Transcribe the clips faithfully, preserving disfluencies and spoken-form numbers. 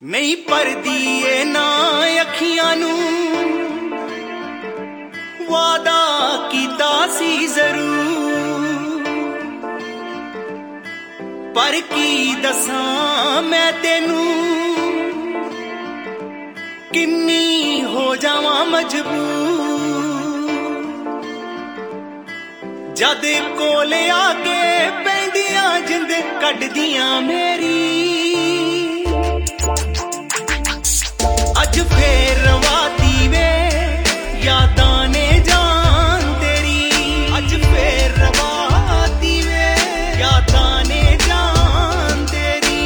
नहीं परदी ए ना अखियां नू वादा कीता सी जरूर पर की दसां मैं तेनू किन्नी हो जावां मजबूर जद कोल आके पैंदियां जिंद कड्डियां मेरी अज फेर रवाती वे यादां ने जान तेरी अज फेर रवाती वे यादां ने जान तेरी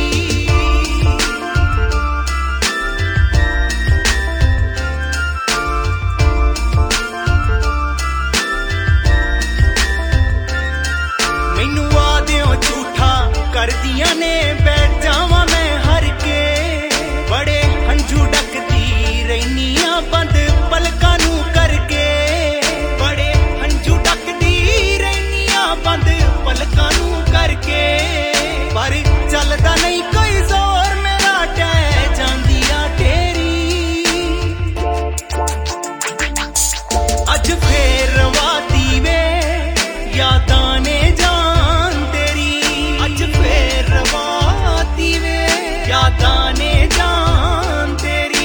मैनू वादियों झूठा कर दिया ने बैठ जावां मैं हर के बड़े हंझू डकदी रहनियां बंद पलकां नू करके बड़े हंझू डकदी रहनियां बंद पलकां नू करके पर चलदा नहीं कोई जोर मेरा टह जांदी आ तेरी अज फेर रवाती वे यादां ने जान तेरी अज फेर रवाती वे यादां ने जान तेरी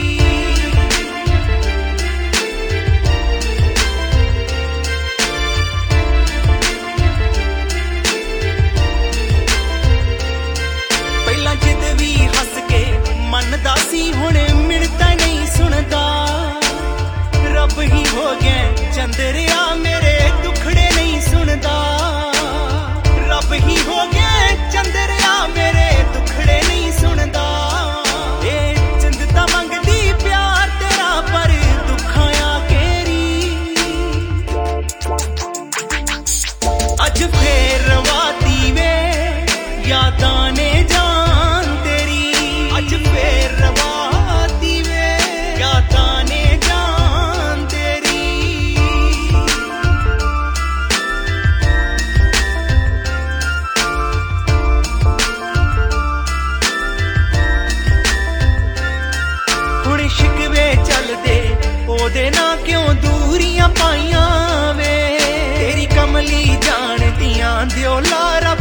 पहला जिद भी हस के मनदा सी हुण मिणता नहीं सुनदा रब ही हो गया चंद्रिया मेरे दुखड़े नहीं सुनदा रब ही हो गया चंद्रिया मेरे दुखड़े नहीं सुनदा ए जिंदता मंगदी प्यार तेरा पर दुखां आ केरी अज फेर रवाती वे यादां ने जान तेरी अज फेर रवाती वे यादां ने जान तेरी हुण शिकवे चलदे ओदे ना क्यों दूरियां पाइयां वे तेरी कमली जान दियां दिओ लारा